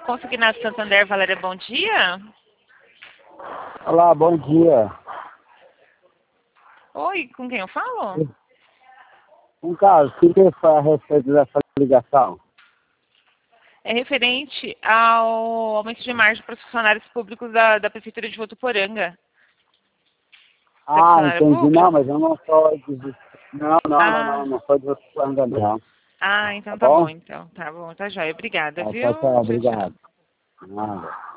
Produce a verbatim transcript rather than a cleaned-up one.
Consignado Santander, Valéria, bom dia. Olá, bom dia. Oi, com quem eu falo? Um caso, o que foi a respeito dessa ligação? É referente ao aumento de margem para os funcionários públicos da, da Prefeitura de Votuporanga. Você é Ah, funcionário entendi. público? Não, mas eu não sou de... Não, não, não, Ah, não, não sou de Votuporanga, não. ah, Tá então tá bom, bom? então. Tá bom, tá jóia. Obrigada, Tá, tchau, viu? tchau, Tchau, tchau. obrigado. Nada.